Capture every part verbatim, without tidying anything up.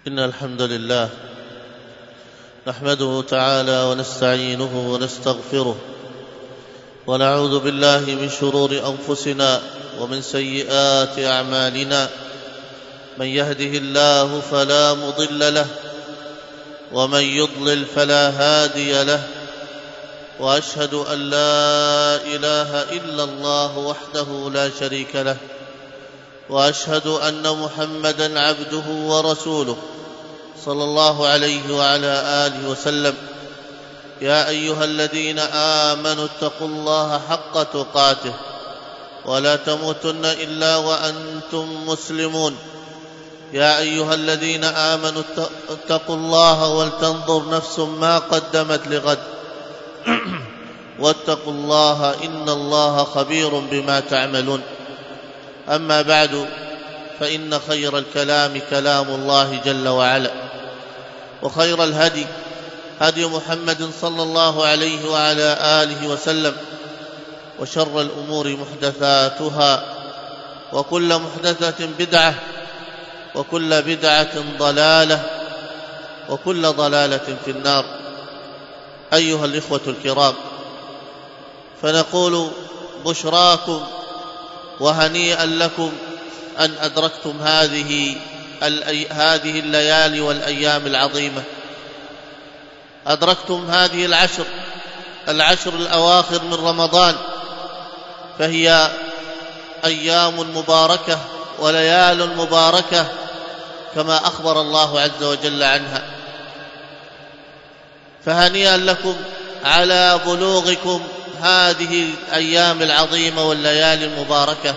إن الحمد لله نحمده تعالى ونستعينه ونستغفره ونعوذ بالله من شرور أنفسنا ومن سيئات أعمالنا. من يهده الله فلا مضل له ومن يضلل فلا هادي له، وأشهد أن لا إله إلا الله وحده لا شريك له، وأشهد أن محمدًا عبده ورسوله صلى الله عليه وعلى آله وسلم. يا أيها الذين آمنوا اتقوا الله حق تقاته ولا تموتن إلا وأنتم مسلمون. يا أيها الذين آمنوا اتقوا الله ولتنظر نفس ما قدمت لغد واتقوا الله إن الله خبير بما تعملون. أما بعد، فإن خير الكلام كلام الله جل وعلا، وخير الهدي هدي محمد صلى الله عليه وعلى آله وسلم، وشر الأمور محدثاتها، وكل محدثة بدعة، وكل بدعة ضلالة، وكل ضلالة في النار. أيها الإخوة الكرام، فنقول بشراكم وهنيئا لكم أن أدركتم هذه هذه الليالي والأيام العظيمة، أدركتم هذه العشر العشر الأواخر من رمضان، فهي أيام مباركة وليال مباركة كما أخبر الله عز وجل عنها. فهنيئا لكم على بلوغكم هذه الأيام العظيمة والليالي المباركة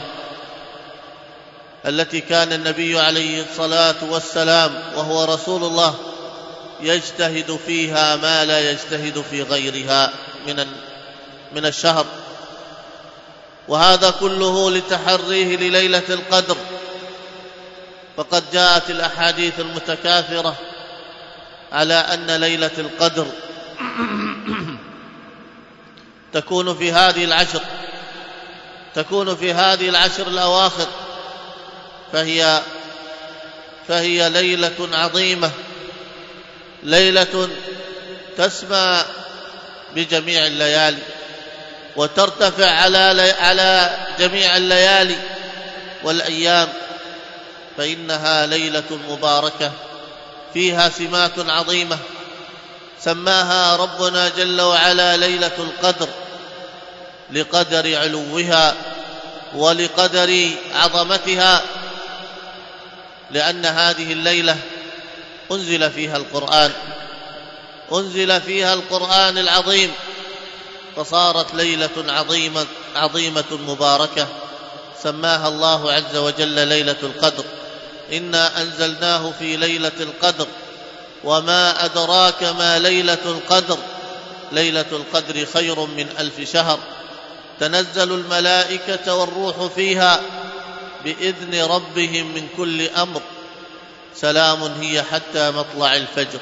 التي كان النبي عليه الصلاة والسلام وهو رسول الله يجتهد فيها ما لا يجتهد في غيرها من من الشهر، وهذا كله لتحريه لليلة القدر. فقد جاءت الأحاديث المتكاثرة على أن ليلة القدر تكون في هذه العشر تكون في هذه العشر الأواخر، فهي فهي ليلة عظيمة، ليلة تسمى بجميع الليالي وترتفع على على جميع الليالي والأيام، فإنها ليلة مباركة فيها سمات عظيمة سماها ربنا جل وعلا ليلة القدر لقدر علوها ولقدر عظمتها، لأن هذه الليلة أنزل فيها القرآن أنزل فيها القرآن العظيم، فصارت ليلة عظيمة عظيمة مباركة سماها الله عز وجل ليلة القدر. إنا أنزلناه في ليلة القدر وما أدراك ما ليلة القدر، ليلة القدر خير من ألف شهر، تنزل الملائكة والروح فيها بإذن ربهم من كل أمر، سلام هي حتى مطلع الفجر.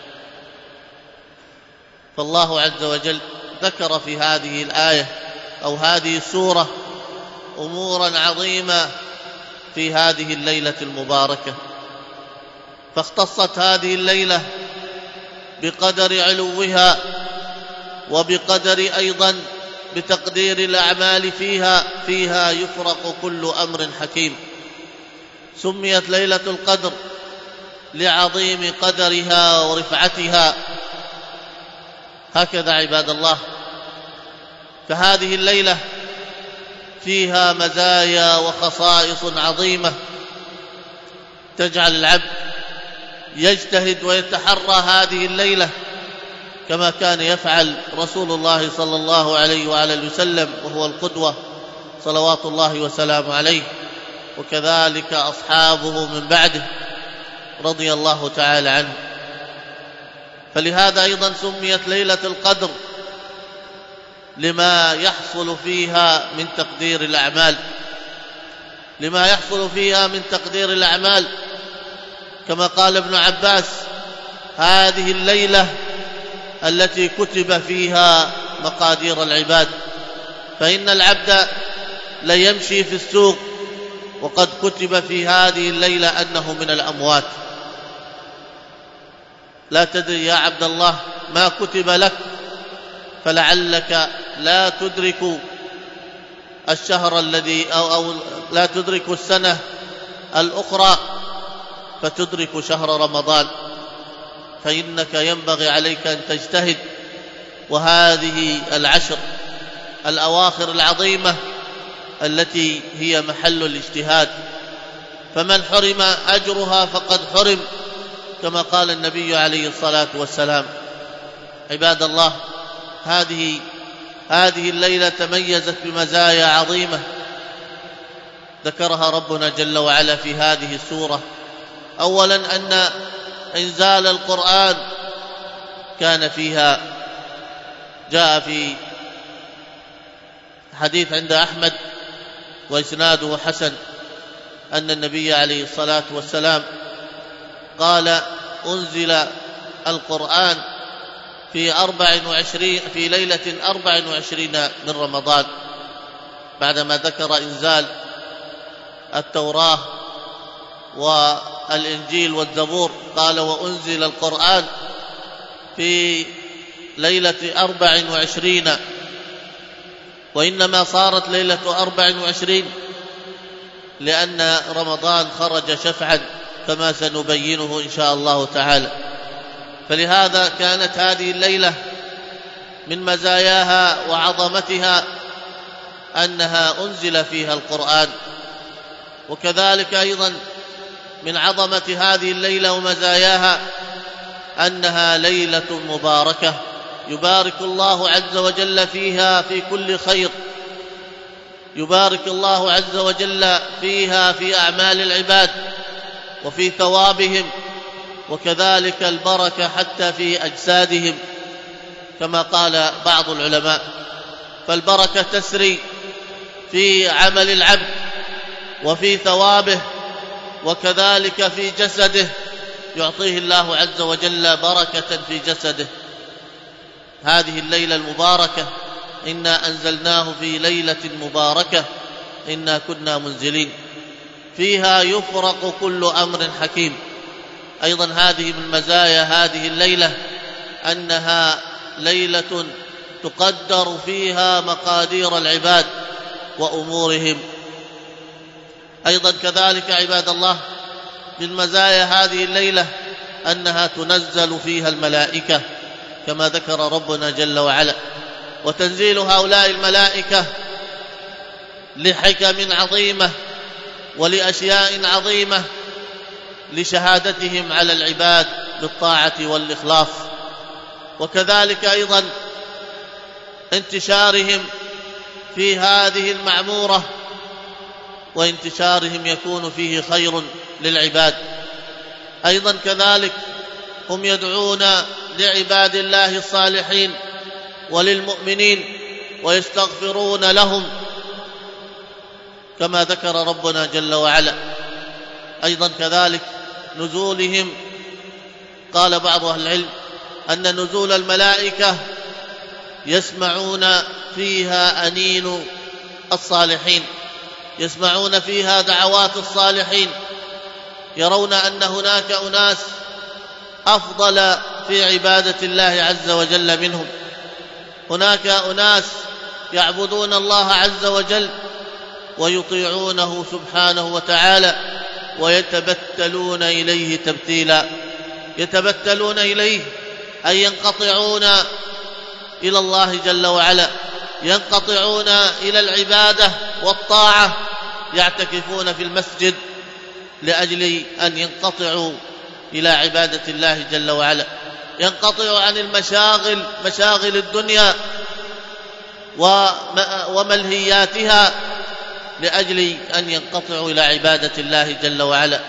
فالله عز وجل ذكر في هذه الآية أو هذه السورة أمورا عظيمة في هذه الليلة المباركة، فاختصت هذه الليلة بقدر علوها وبقدر أيضا بتقدير الأعمال فيها فيها يفرق كل أمر حكيم. سميت ليلة القدر لعظيم قدرها ورفعتها. هكذا عباد الله، فهذه الليلة فيها مزايا وخصائص عظيمة تجعل العبد يجتهد ويتحرى هذه الليلة كما كان يفعل رسول الله صلى الله عليه وعلى وسلم، وهو القدوة صلوات الله وسلامه عليه، وكذلك أصحابه من بعده رضي الله تعالى عنه. فلهذا أيضا سميت ليلة القدر لما يحصل فيها من تقدير الأعمال لما يحصل فيها من تقدير الأعمال كما قال ابن عباس: هذه الليلة التي كتب فيها مقادير العباد، فإن العبد ليمشي في السوق وقد كتب في هذه الليلة أنه من الأموات، لا تدري يا عبد الله ما كتب لك، فلعلك لا تدرك الشهر الذي أو, أو لا تدرك السنة الأخرى فتدرك شهر رمضان، فإنك ينبغي عليك أن تجتهد. وهذه العشر الأواخر العظيمة التي هي محل الاجتهاد، فمن حرم أجرها فقد حرم، كما قال النبي عليه الصلاة والسلام. عباد الله، هذه هذه الليلة تميزت بمزايا عظيمة ذكرها ربنا جل وعلا في هذه السورة. أولا أن إنزال القرآن كان فيها، جاء في حديث عند أحمد وإسناده حسن أن النبي عليه الصلاة والسلام قال: أنزل القرآن في أربع وعشرين في ليلة أربع وعشرين من رمضان، بعدما ذكر إنزال التوراة والإنجيل والزبور قال: وأنزل القرآن في ليلة أربع وعشرين. وإنما صارت ليلة أربع وعشرين لأن رمضان خرج شفعا كما سنبينه إن شاء الله تعالى. فلهذا كانت هذه الليلة من مزاياها وعظمتها أنها أنزل فيها القرآن. وكذلك أيضا من عظمة هذه الليلة ومزاياها أنها ليلة مباركة يبارك الله عز وجل فيها في كل خير، يبارك الله عز وجل فيها في أعمال العباد وفي ثوابهم، وكذلك البركة حتى في أجسادهم كما قال بعض العلماء. فالبركة تسري في عمل العبد وفي ثوابه، وكذلك في جسده، يعطيه الله عز وجل بركة في جسده. هذه الليلة المباركة إنا أنزلناه في ليلة مباركة إنا كنا منزلين فيها يفرق كل أمر حكيم. أيضا هذه من مزايا هذه الليلة أنها ليلة تقدر فيها مقادير العباد وأمورهم. أيضا كذلك عباد الله من مزايا هذه الليلة أنها تنزل فيها الملائكة كما ذكر ربنا جل وعلا. وتنزيل هؤلاء الملائكة لحكم عظيمة ولأشياء عظيمة، لشهادتهم على العباد بالطاعة والإخلاص، وكذلك أيضا انتشارهم في هذه المعمورة، وانتشارهم يكون فيه خير للعباد. أيضا كذلك هم يدعون لعباد الله الصالحين وللمؤمنين ويستغفرون لهم كما ذكر ربنا جل وعلا. أيضا كذلك نزولهم، قال بعض أهل العلم أن نزول الملائكة يسمعون فيها أنين الصالحين، يسمعون فيها دعوات الصالحين، يرون أن هناك أناس أفضل في عبادة الله عز وجل منهم، هناك أناس يعبدون الله عز وجل ويطيعونه سبحانه وتعالى ويتبتلون إليه تبتيلا. يتبتلون إليه أي ينقطعون إلى الله جل وعلا، ينقطعون إلى العبادة والطاعة، يعتكفون في المسجد لأجل أن ينقطعوا إلى عبادة الله جل وعلا، ينقطعوا عن المشاغل، مشاغل الدنيا وملهياتها، لأجل أن ينقطعوا إلى عبادة الله جل وعلا.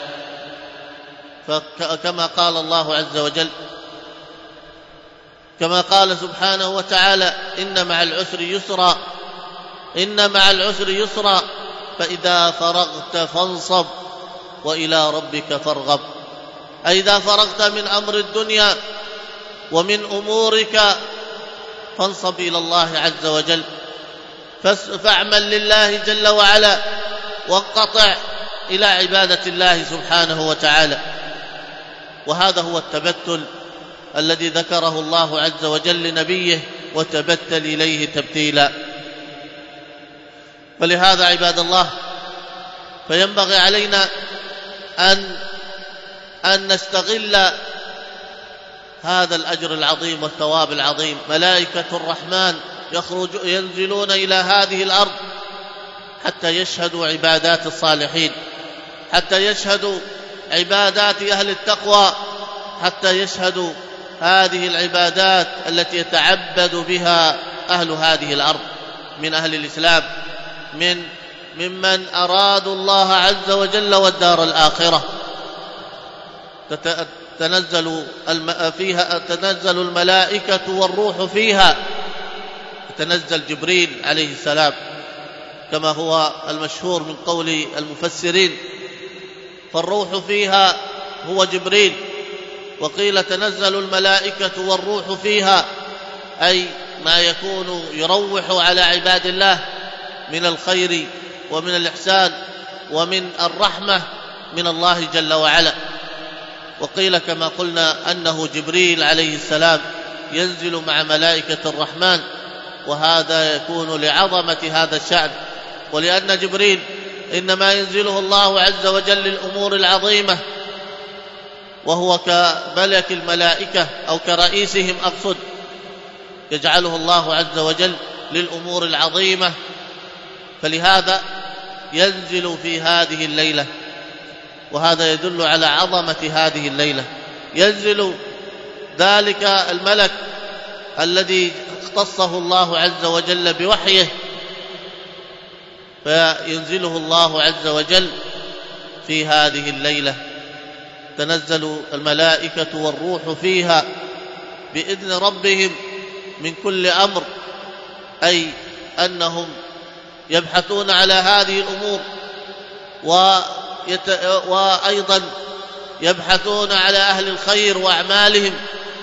فكما قال الله عز وجل، كما قال سبحانه وتعالى: إن مع العسر يسرا، إن مع العسر يسرا، فإذا فرغت فانصب وإلى ربك فارغب. أي إذا فرغت من أمر الدنيا ومن أمورك فانصب إلى الله عز وجل، فاعمل لله جل وعلا وانقطع إلى عبادة الله سبحانه وتعالى. وهذا هو التبتل الذي ذكره الله عز وجل لنبيه وتبتل إليه تبتيلا. فلهذا عباد الله فينبغي علينا أن أن نستغل هذا الأجر العظيم والثواب العظيم. ملائكة الرحمن يخرج ينزلون إلى هذه الأرض حتى يشهدوا عبادات الصالحين، حتى يشهدوا عبادات أهل التقوى، حتى يشهدوا هذه العبادات التي يتعبد بها أهل هذه الأرض من أهل الإسلام، من ممن أرادوا الله عز وجل والدار الآخرة. تنزل فيها تنزل الملائكة والروح فيها، تنزل جبريل عليه السلام كما هو المشهور من قول المفسرين، فالروح فيها هو جبريل. وقيل تنزل الملائكة والروح فيها أي ما يكون يروح على عباد الله من الخير ومن الإحسان ومن الرحمة من الله جل وعلا. وقيل كما قلنا أنه جبريل عليه السلام ينزل مع ملائكة الرحمن، وهذا يكون لعظمة هذا الشأن، ولأن جبريل إنما ينزله الله عز وجل للأمور العظيمة، وهو كملك الملائكة أو كرئيسهم أقصد، يجعله الله عز وجل للأمور العظيمة، فلهذا ينزل في هذه الليلة. وهذا يدل على عظمة هذه الليلة. ينزل ذلك الملك الذي اختصه الله عز وجل بوحيه، فينزله الله عز وجل في هذه الليلة. تنزل الملائكة والروح فيها بإذن ربهم من كل أمر، أي أنهم يبحثون على هذه الأمور، ويت... وأيضا يبحثون على أهل الخير وأعمالهم.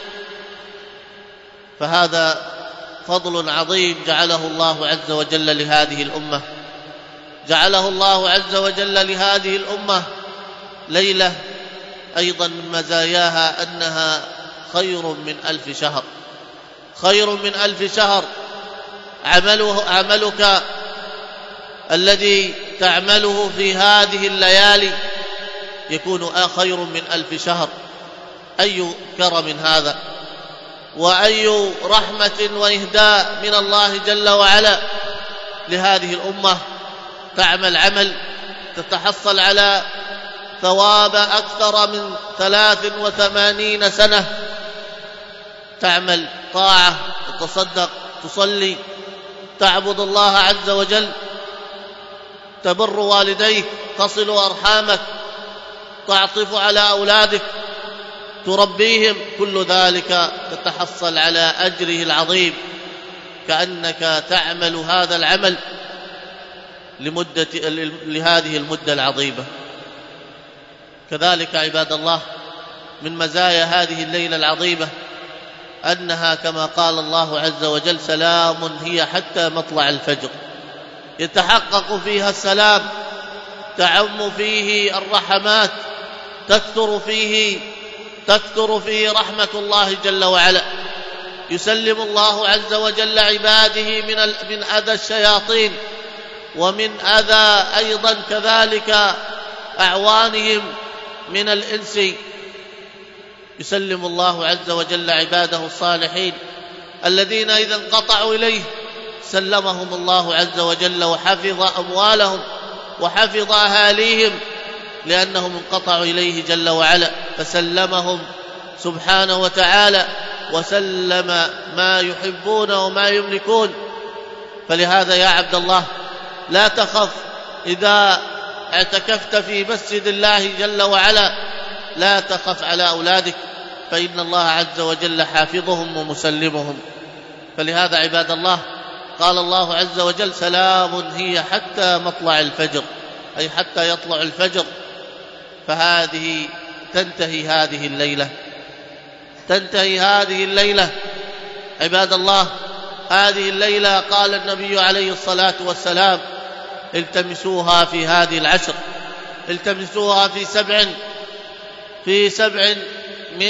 فهذا فضل عظيم جعله الله عز وجل لهذه الأمة، جعله الله عز وجل لهذه الأمة ليلة أيضا من مزاياها أنها خير من ألف شهر، خير من ألف شهر. عمله عملك الذي تعمله في هذه الليالي يكون خير من ألف شهر. أي كرم هذا، وأي رحمة وإهداء من الله جل وعلا لهذه الأمة. تعمل عمل تتحصل على ثواب أكثر من ثلاث وثمانين سنة، تعمل طاعة، تتصدق، تصلي، تعبد الله عز وجل، تبر والديك، تصل أرحامك، تعطف على أولادك، تربيهم، كل ذلك تتحصل على أجره العظيم، كأنك تعمل هذا العمل لمدة لهذه المدة العظيمة. كذلك عباد الله من مزايا هذه الليلة العظيمة أنها كما قال الله عز وجل سلام هي حتى مطلع الفجر، يتحقق فيها السلام، تعم فيه الرحمات، تكثر فيه تكثر فيه رحمة الله جل وعلا. يسلم الله عز وجل عباده من من أذى الشياطين، ومن أذى أيضا كذلك أعوانهم من الإنس. يسلم الله عز وجل عباده الصالحين الذين إذا انقطعوا إليه سلمهم الله عز وجل، وحفظ أموالهم وحفظ أهاليهم لأنهم انقطعوا إليه جل وعلا، فسلمهم سبحانه وتعالى وسلم ما يحبون وما يملكون. فلهذا يا عبد الله لا تخف إذا اعتكفت في مسجد الله جل وعلا، لا تخف على أولادك، فإن الله عز وجل حافظهم ومسلمهم. فلهذا عباد الله قال الله عز وجل سلام هي حتى مطلع الفجر، أي حتى يطلع الفجر. فهذه تنتهي هذه الليلة، تنتهي هذه الليلة عباد الله. هذه الليلة قال النبي عليه الصلاة والسلام التمسوها في هذه العشر، التمسوها في سبع في سبع من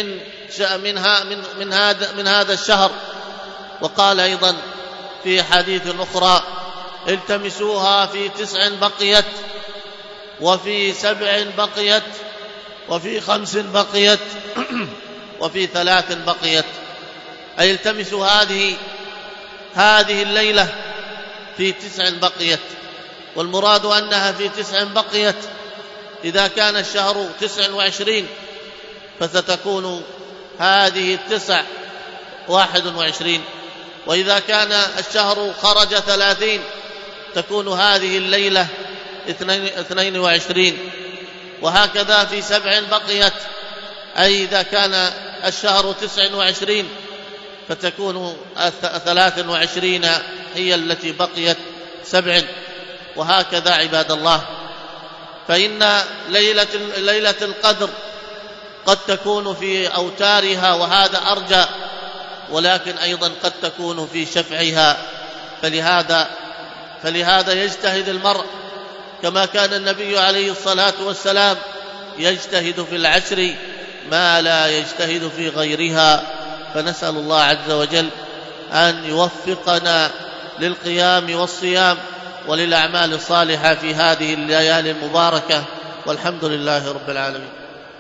منها من من هذا من هذا الشهر. وقال أيضا في حديث أخرى: التمسوها في تسع بقيت، وفي سبع بقيت، وفي خمس بقيت، وفي ثلاث بقيت. أي التمسوا هذه هذه الليلة في تسع بقيت، والمراد أنها في تسع بقيت. إذا كان الشهر تسع وعشرين فستكون هذه التسع واحد وعشرين، وإذا كان الشهر خرج ثلاثين تكون هذه الليلة اثنين وعشرين، وهكذا في سبع بقيت، أي إذا كان الشهر تسع وعشرين فتكون ثلاث وعشرين هي التي بقيت سبع، وهكذا عباد الله. فإن ليلة, ليلة القدر قد تكون في أوتارها وهذا أرجى، ولكن أيضا قد تكون في شفعها، فلهذا, فلهذا يجتهد المرء كما كان النبي عليه الصلاة والسلام يجتهد في العشر ما لا يجتهد في غيرها. فنسأل الله عز وجل أن يوفقنا للقيام والصيام وللأعمال الصالحة في هذه الليالي المباركة، والحمد لله رب العالمين.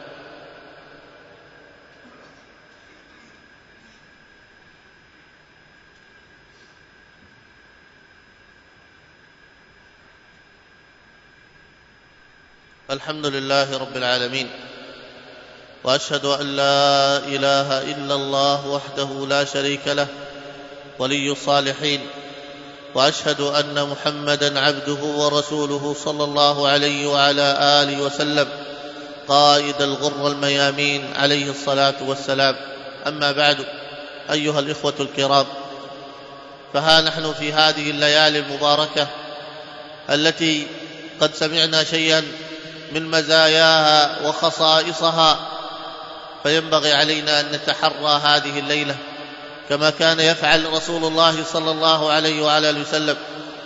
الحمد لله رب العالمين، وأشهد أن لا إله إلا الله وحده لا شريك له ولي الصالحين، وأشهد أن محمدًا عبده ورسوله صلى الله عليه وعلى آله وسلم، قائد الغر الميامين عليه الصلاة والسلام. أما بعد، أيها الإخوة الكرام، فها نحن في هذه الليالي المباركة التي قد سمعنا شيئا من مزاياها وخصائصها، فينبغي علينا أن نتحرى هذه الليلة كما كان يفعل رسول الله صلى الله عليه وعلى آله وسلم.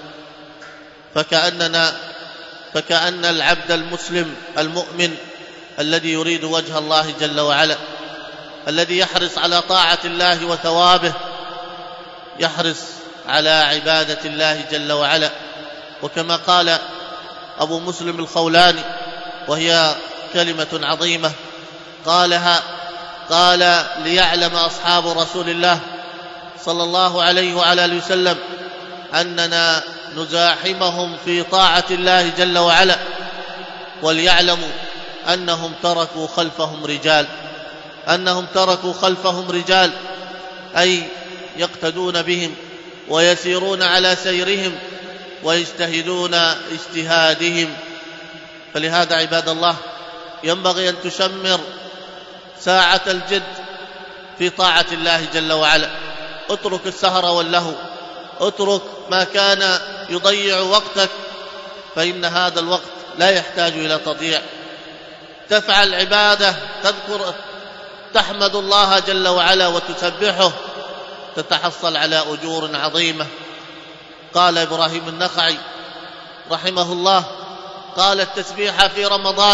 فكأننا فكأن العبد المسلم المؤمن الذي يريد وجه الله جل وعلا، الذي يحرص على طاعة الله وثوابه، يحرص على عبادة الله جل وعلا. وكما قال أبو مسلم الخولاني، وهي كلمة عظيمة قالها، قال: ليعلم أصحاب رسول الله صلى الله عليه وعلى آله وسلم أننا نزاحمهم في طاعة الله جل وعلا، وليعلموا أنهم تركوا خلفهم رجال أنهم تركوا خلفهم رجال أي يقتدون بهم ويسيرون على سيرهم ويجتهدون اجتهادهم. فلهذا عباد الله ينبغي أن تشمر ساعة الجد في طاعة الله جل وعلا. اترك السهر واللهو، اترك ما كان يضيع وقتك، فإن هذا الوقت لا يحتاج إلى تضييع. تفعل عبادة، تذكر تحمد الله جل وعلا وتسبحه، تتحصل على أجور عظيمة. قال إبراهيم النخعي رحمه الله، قال: التسبيح في رمضان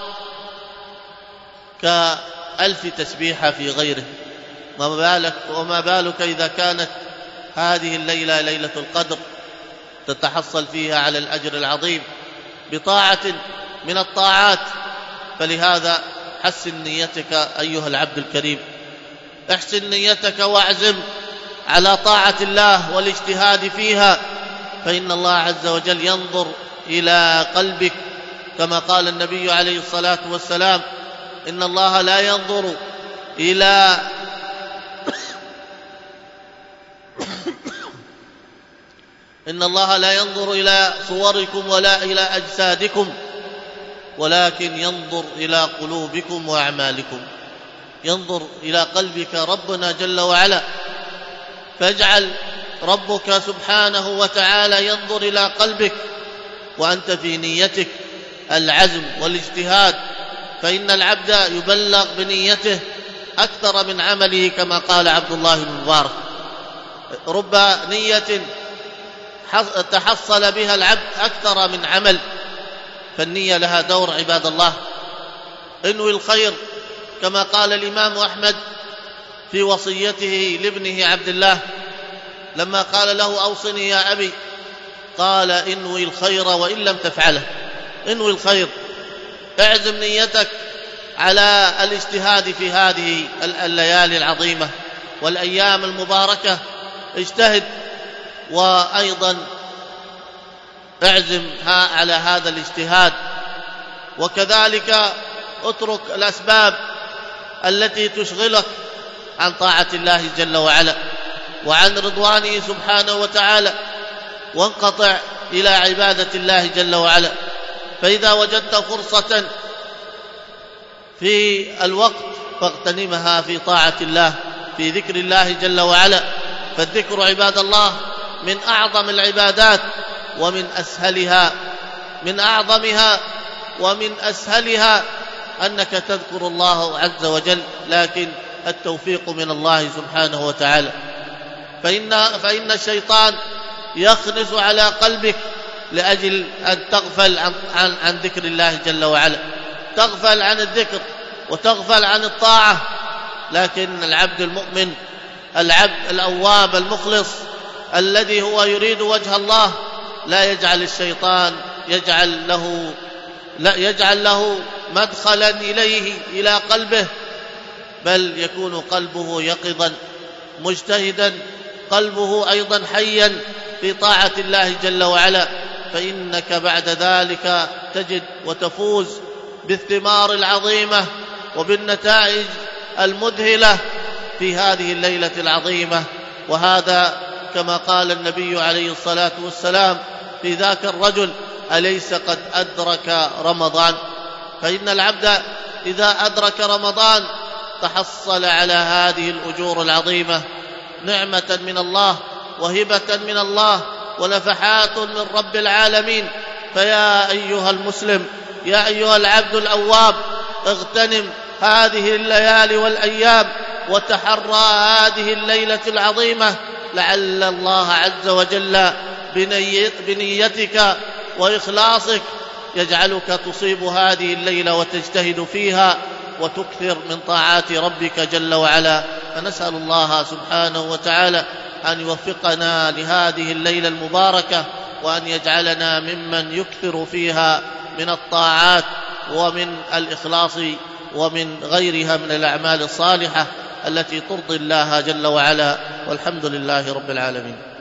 كألف تسبيحة في غيره، وما بالك, وما بالك إذا كانت هذه الليلة ليلة القدر تتحصل فيها على الأجر العظيم بطاعة من الطاعات. فلهذا حسن نيتك أيها العبد الكريم، احسن نيتك واعزم على طاعة الله والاجتهاد فيها، فإن الله عز وجل ينظر إلى قلبك، كما قال النبي عليه الصلاة والسلام: إن الله لا ينظر إلى إن الله لا ينظر إلى صوركم ولا إلى أجسادكم، ولكن ينظر إلى قلوبكم وأعمالكم. ينظر إلى قلبك ربنا جل وعلا، فاجعل ربك سبحانه وتعالى ينظر إلى قلبك وأنت في نيتك العزم والاجتهاد، فإن العبد يبلغ بنيته أكثر من عمله، كما قال عبد الله بن مبارك: رب نية تحصل بها العبد أكثر من عمل. فالنية لها دور عباد الله. انوي الخير، كما قال الإمام أحمد في وصيته لابنه عبد الله لما قال له أوصني يا أبي، قال انوي الخير وإن لم تفعله. انوي الخير، اعزم نيتك على الاجتهاد في هذه الليالي العظيمة والأيام المباركة، اجتهد، وأيضا اعزم على هذا الاجتهاد، وكذلك اترك الأسباب التي تشغلك عن طاعة الله جل وعلا وعن رضوانه سبحانه وتعالى، وانقطع إلى عبادة الله جل وعلا. فإذا وجدت فرصة في الوقت فاغتنمها في طاعة الله، في ذكر الله جل وعلا. فالذكر عباد الله من أعظم العبادات ومن أسهلها، من أعظمها ومن أسهلها أنك تذكر الله عز وجل، لكن التوفيق من الله سبحانه وتعالى. فإن, فإن الشيطان يخنس على قلبك لأجل أن تغفل عن, عن, عن ذكر الله جل وعلا، تغفل عن الذكر وتغفل عن الطاعة. لكن العبد المؤمن، العبد الأواب المخلص الذي هو يريد وجه الله، لا يجعل الشيطان يجعل له لا يجعل له مدخلا إليه إلى قلبه، بل يكون قلبه يقظا مجتهدا، قلبه أيضا حيا في طاعة الله جل وعلا. فإنك بعد ذلك تجد وتفوز بالثمار العظيمة وبالنتائج المذهلة في هذه الليلة العظيمة. وهذا كما قال النبي عليه الصلاة والسلام في ذاك الرجل: أليس قد أدرك رمضان؟ فإن العبد إذا أدرك رمضان تحصل على هذه الأجور العظيمة، نعمة من الله وهبة من الله ونفحات من رب العالمين. فيا أيها المسلم، يا أيها العبد الأواب، اغتنم هذه الليالي والأيام وتحرى هذه الليلة العظيمة، لعل الله عز وجل بنيتك وإخلاصك يجعلك تصيب هذه الليلة وتجتهد فيها وتكثر من طاعات ربك جل وعلا. فنسأل الله سبحانه وتعالى أن يوفقنا لهذه الليلة المباركة، وأن يجعلنا ممن يكثر فيها من الطاعات ومن الإخلاص ومن غيرها من الأعمال الصالحة التي ترضي الله جل وعلا. والحمد لله رب العالمين.